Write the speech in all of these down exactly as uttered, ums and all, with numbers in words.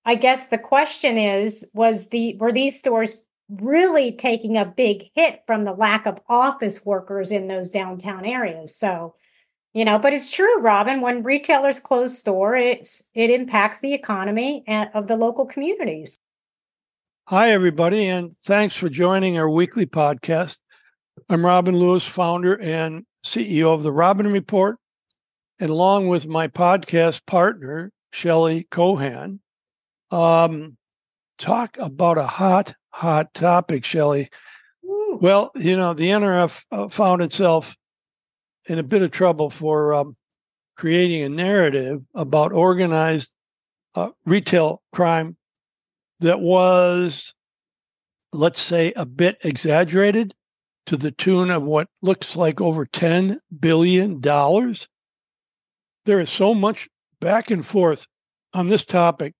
I guess the question is, was the were these stores really taking a big hit from the lack of office workers in those downtown areas? So, you know, but it's true, Robin, when retailers close store, it's it impacts the economy and, of the local communities. Hi, everybody, and thanks for joining our weekly podcast. I'm Robin Lewis, founder and C E O of The Robin Report, and along with my podcast partner, Shelley Cohan, um, talk about a hot, hot topic, Shelley. Ooh. Well, you know, the N R F uh, found itself in a bit of trouble for um, creating a narrative about organized uh, retail crime that was, let's say, a bit exaggerated to the tune of what looks like over ten billion dollars. There is so much back and forth on this topic.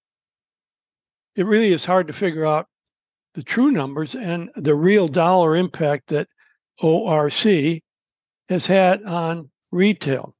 It really is hard to figure out the true numbers and the real dollar impact that O R C has had on retail.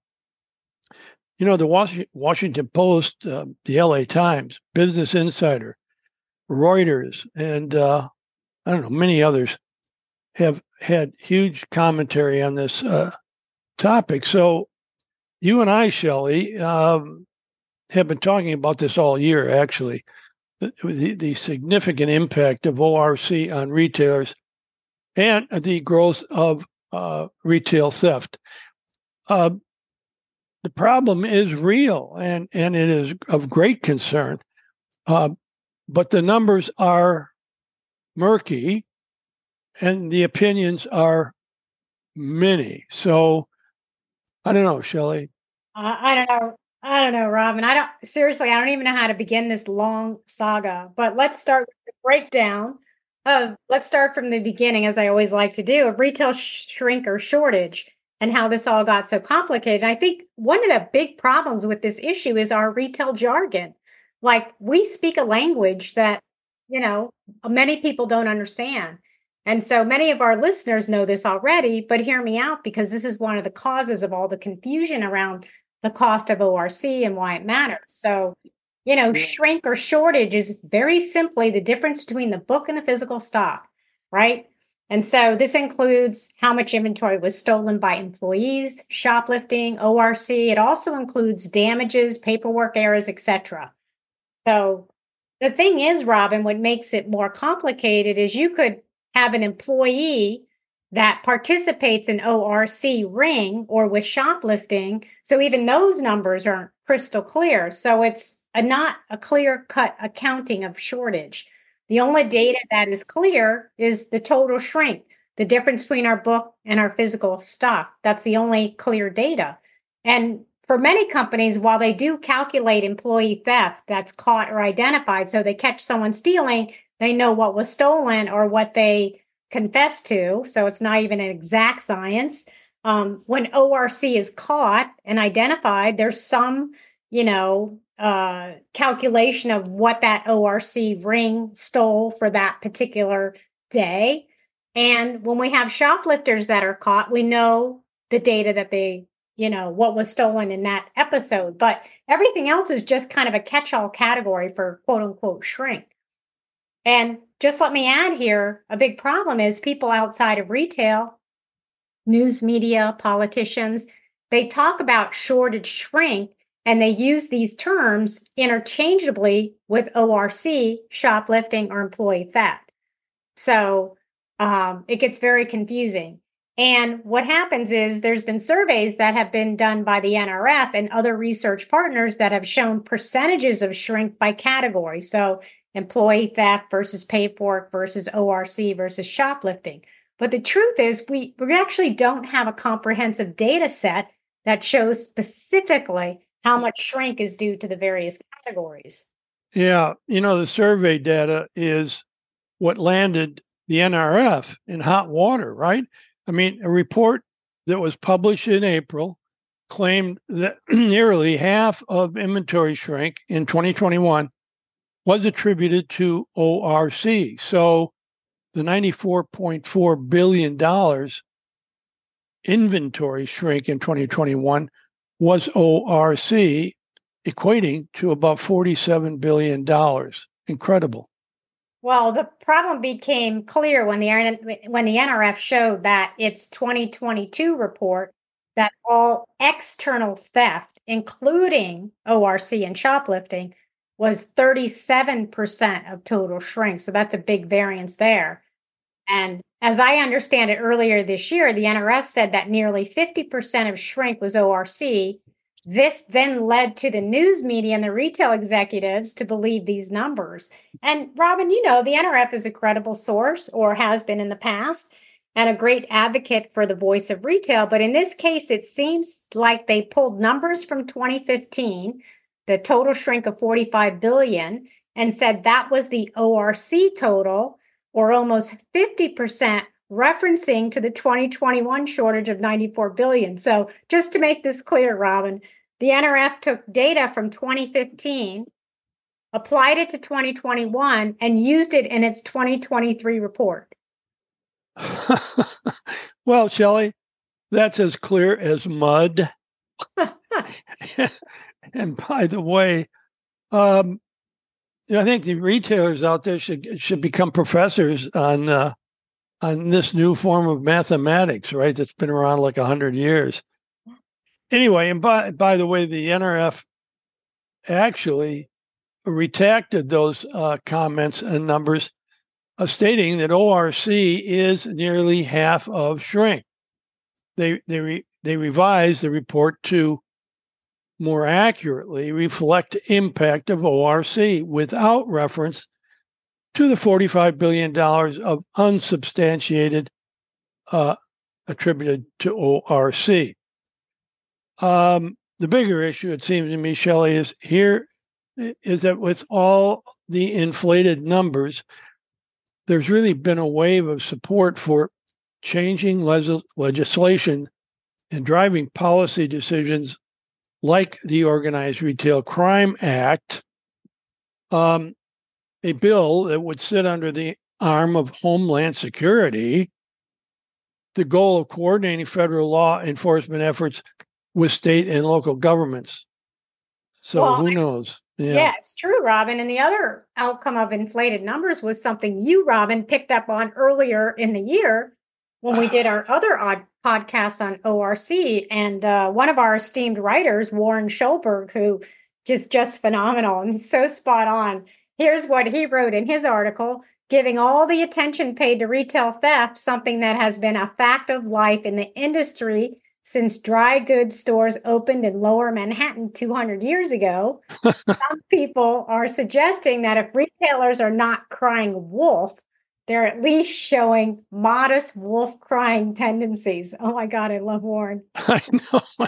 You know, the Washington Post, uh, the L A Times, Business Insider, Reuters, and uh, I don't know, many others have had huge commentary on this uh, topic. So you and I, Shelley, um, have been talking about this all year, actually, the, the, the significant impact of O R C on retailers and the growth of uh, retail theft. Uh, the problem is real, and, and it is of great concern. Uh, but the numbers are murky, and the opinions are many. So I don't know, Shelley. Uh, I don't know. I don't know, Robin. I don't seriously, I don't even know how to begin this long saga, but let's start with the breakdown of, let's start from the beginning, as I always like to do, of retail shrink or shortage and how this all got so complicated. I think one of the big problems with this issue is our retail jargon. Like, we speak a language that, you know, many people don't understand. And so many of our listeners know this already, but hear me out, because this is one of the causes of all the confusion around the cost of O R C and why it matters. So, you know, shrink or shortage is very simply the difference between the book and the physical stock, right? And so this includes how much inventory was stolen by employees, shoplifting, O R C. It also includes damages, paperwork errors, et cetera. So the thing is, Robin, what makes it more complicated is you could have an employee that participates in O R C ring or with shoplifting. So even those numbers aren't crystal clear. So it's a, not a clear-cut accounting of shortage. The only data that is clear is the total shrink, the difference between our book and our physical stock. That's the only clear data. And for many companies, while they do calculate employee theft that's caught or identified, so they catch someone stealing, they know what was stolen or what they confess to. So it's not even an exact science. Um, when O R C is caught and identified, there's some, you know, uh, calculation of what that O R C ring stole for that particular day. And when we have shoplifters that are caught, we know the data that they, you know, what was stolen in that episode. But everything else is just kind of a catch-all category for quote unquote shrink. And just let me add here, a big problem is people outside of retail, news media, politicians, they talk about shortage shrink, and they use these terms interchangeably with O R C, shoplifting, or employee theft. So um, it gets very confusing. And what happens is there's been surveys that have been done by the N R F and other research partners that have shown percentages of shrink by category. So employee theft versus paperwork versus O R C versus shoplifting. But the truth is we, we actually don't have a comprehensive data set that shows specifically how much shrink is due to the various categories. Yeah, you know, the survey data is what landed the N R F in hot water, right? I mean, a report that was published in April claimed that nearly half of inventory shrink in twenty twenty-one was attributed to O R C. So the ninety-four point four billion dollars inventory shrink in twenty twenty-one was O R C. equating to about forty-seven billion dollars. Incredible. Well, the problem became clear when the when the N R F showed that its twenty twenty-two report that all external theft, including O R C and shoplifting, was thirty-seven percent of total shrink. So that's a big variance there. And as I understand it, earlier this year, the N R F said that nearly fifty percent of shrink was O R C. This then led to the news media and the retail executives to believe these numbers. And Robin, you know, the N R F is a credible source, or has been in the past, and a great advocate for the voice of retail. But in this case, it seems like they pulled numbers from twenty fifteen, the total shrink of forty-five billion dollars, and said that was the O R C total, or almost fifty percent, referencing to the twenty twenty-one shortage of ninety-four billion dollars. So just to make this clear, Robin, the N R F took data from twenty fifteen, applied it to twenty twenty-one, and used it in its twenty twenty-three report. Well, Shelley, that's as clear as mud. And by the way, um, you know, I think the retailers out there should should become professors on uh, on this new form of mathematics, right? That's been around like a hundred years. Anyway, and by by the way, the N R F actually retracted those uh, comments and numbers, uh, stating that O R C is nearly half of shrink. They they re, they revised the report to more accurately reflect impact of O R C without reference to the forty-five billion dollars of unsubstantiated uh, attributed to O R C. Um, the bigger issue, it seems to me, Shelley, is here is that with all the inflated numbers, there's really been a wave of support for changing les- legislation and driving policy decisions like the Organized Retail Crime Act, um, a bill that would sit under the arm of Homeland Security, the goal of coordinating federal law enforcement efforts with state and local governments. So well, who knows? Yeah. yeah, it's true, Robin. And the other outcome of inflated numbers was something you, Robin, picked up on earlier in the year when we did our other odd podcast on O R C. And uh, one of our esteemed writers, Warren Schulberg, who is just phenomenal and so spot on. Here's what he wrote in his article, giving all the attention paid to retail theft, something that has been a fact of life in the industry since dry goods stores opened in Lower Manhattan two hundred years ago. Some people are suggesting that if retailers are not crying wolf, they're at least showing modest wolf crying tendencies. Oh my God, I love Warren. I know.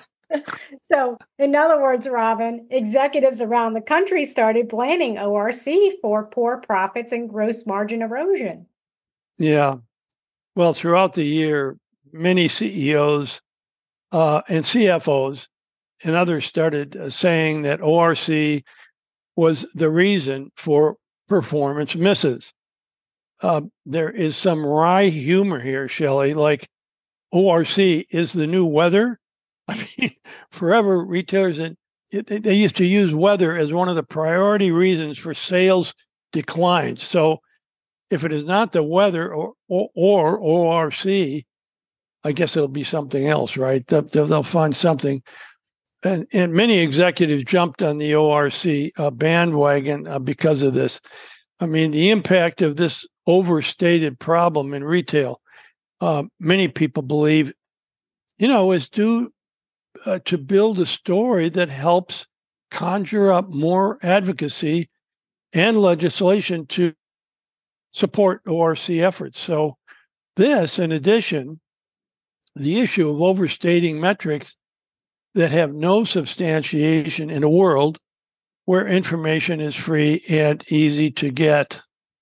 So, in other words, Robin, executives around the country started blaming O R C for poor profits and gross margin erosion. Yeah. Well, throughout the year, many C E Os uh, and C F Os and others started uh, saying that O R C was the reason for performance misses. Uh, there is some wry humor here, Shelley, like O R C is the new weather. I mean, forever retailers, and they used to use weather as one of the priority reasons for sales declines. So if it is not the weather or, or, or O R C, I guess it'll be something else, right? They'll, they'll find something. And, and many executives jumped on the O R C uh, bandwagon uh, because of this. I mean, the impact of this overstated problem in retail, uh, many people believe, you know, is due uh, to build a story that helps conjure up more advocacy and legislation to support O R C efforts. So this, in addition, the issue of overstating metrics that have no substantiation in a world where information is free and easy to get.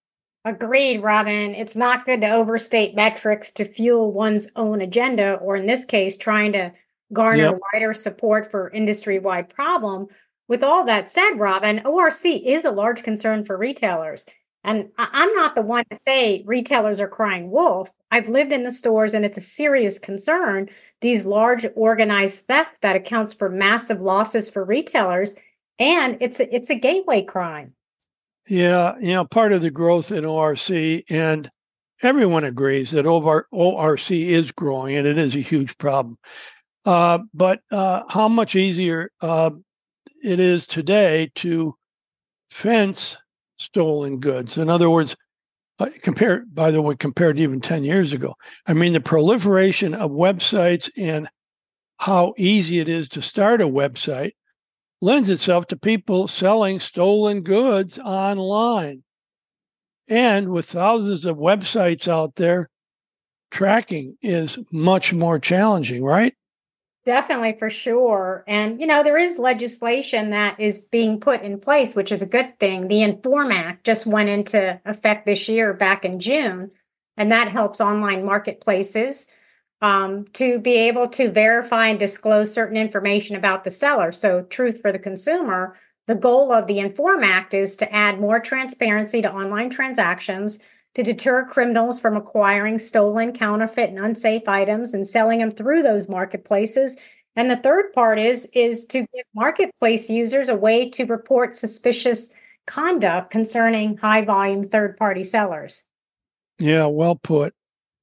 Agreed, Robin. It's not good to overstate metrics to fuel one's own agenda, or in this case, trying to garner yep. wider support for industry-wide problem. With all that said, Robin, O R C is a large concern for retailers. And I'm not the one to say retailers are crying wolf. I've lived in the stores and it's a serious concern. These large organized theft that accounts for massive losses for retailers. and it's a, it's a gateway crime. Yeah, you know, part of the growth in O R C, and everyone agrees that O R C is growing and it is a huge problem. Uh, but uh, how much easier uh, it is today to fence stolen goods. In other words, uh, compared, by the way, compared to even ten years ago. I mean, the proliferation of websites and how easy it is to start a website lends itself to people selling stolen goods online. And with thousands of websites out there, tracking is much more challenging, right? Definitely, for sure. And, you know, there is legislation that is being put in place, which is a good thing. The Inform Act just went into effect this year, back in June, and that helps online marketplaces um, to be able to verify and disclose certain information about the seller. So, truth for the consumer. The goal of the Inform Act is to add more transparency to online transactions, to deter criminals from acquiring stolen, counterfeit, and unsafe items and selling them through those marketplaces. And the third part is, is to give marketplace users a way to report suspicious conduct concerning high-volume third-party sellers. Yeah, well put.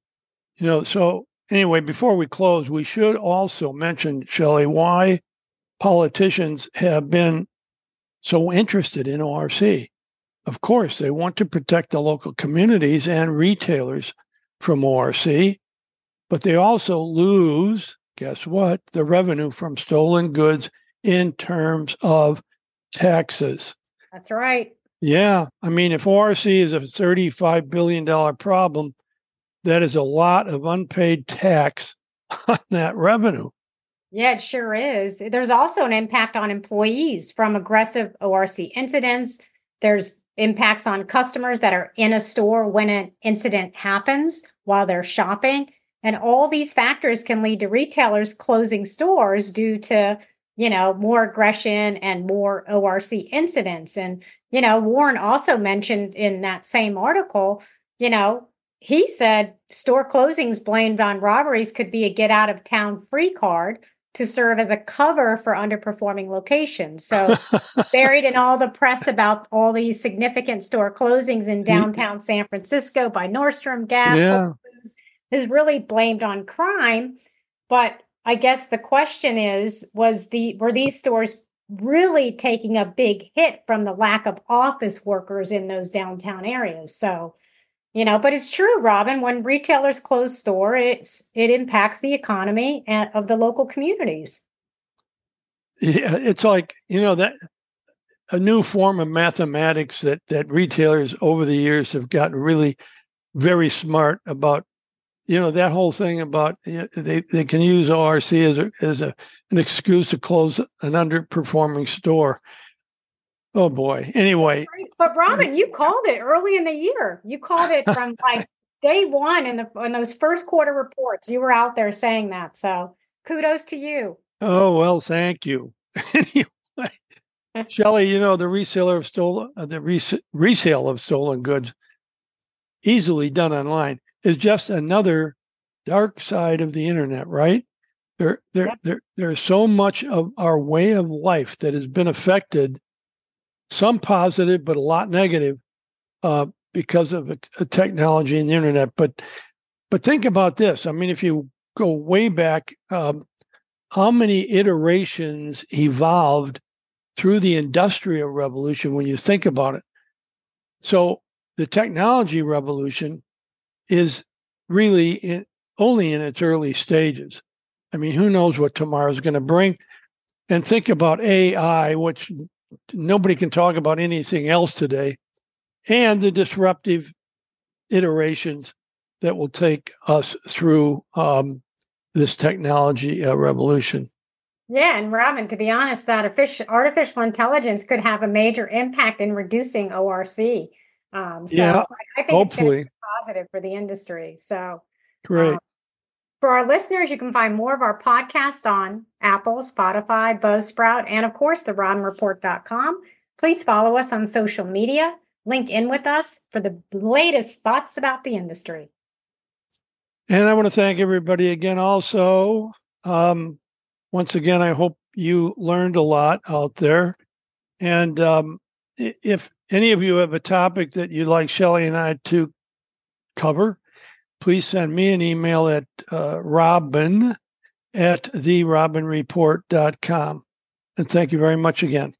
You know, so anyway, before we close, we should also mention, Shelley, why politicians have been so interested in O R C. Of course, they want to protect the local communities and retailers from O R C, but they also lose, guess what, the revenue from stolen goods in terms of taxes. That's right. Yeah. I mean, if O R C is a thirty-five billion dollars problem, that is a lot of unpaid tax on that revenue. Yeah, it sure is. There's also an impact on employees from aggressive O R C incidents. There's impacts on customers that are in a store when an incident happens while they're shopping. And all these factors can lead to retailers closing stores due to, you know, more aggression and more O R C incidents. And, you know, Warren also mentioned in that same article, you know, he said store closings blamed on robberies could be a get out of town free card to serve as a cover for underperforming locations. So buried in all the press about all these significant store closings in downtown San Francisco by Nordstrom, Gap, yeah. is really blamed on crime. But I guess the question is, was the were these stores really taking a big hit from the lack of office workers in those downtown areas? So, you know, but it's true, Robin, when retailers close store, it's, it impacts the economy of the local communities. Yeah, it's like, you know, that a new form of mathematics that, that retailers over the years have gotten really very smart about. You know, that whole thing about, you know, they, they can use O R C as a, as a, an excuse to close an underperforming store. Oh boy. Anyway. But Robin, you called it early in the year. You called it from like day one in the in those first quarter reports. You were out there saying that. So kudos to you. Oh, well, thank you. Anyway, Shelley, you know, the reseller of stolen, uh, the res- resale of stolen goods, easily done online, is just another dark side of the internet, right? There, there, yep. there, there's so much of our way of life that has been affected, some positive, but a lot negative, uh, because of a, a technology and the internet. But, but think about this. I mean, if you go way back, um, how many iterations evolved through the Industrial Revolution when you think about it? So the technology revolution is really in, only in its early stages. I mean, who knows what tomorrow's going to bring? And think about A I, which nobody can talk about anything else today, and the disruptive iterations that will take us through um, this technology uh, revolution. Yeah, and Robin, to be honest, that artificial, artificial intelligence could have a major impact in reducing O R C. Um, so yeah, I think hopefully. It's positive for the industry. So great. Um, for our listeners, you can find more of our podcast on Apple, Spotify, Buzzsprout, and of course, the robin report dot com. Please follow us on social media. Link in with us for the latest thoughts about the industry. And I want to thank everybody again also. Um, once again, I hope you learned a lot out there. And um, if any of you have a topic that you'd like Shelley and I to cover, please send me an email at uh, robin at the robin report dot com. And thank you very much again.